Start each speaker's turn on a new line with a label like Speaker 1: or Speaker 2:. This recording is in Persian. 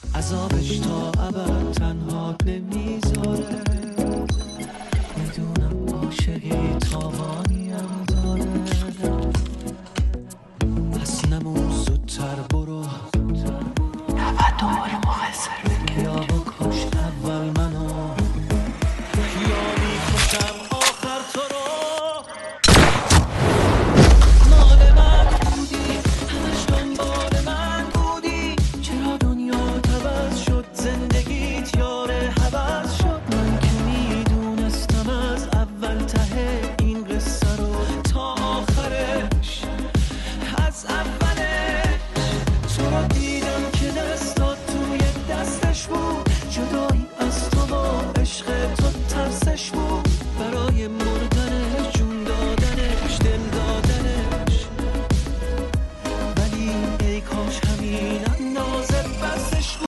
Speaker 1: عذابش تا ابد تنها نمیذاره، میدونم عاشقی تاوانیم داره، پس نمون زودتر برو، 92 مقصر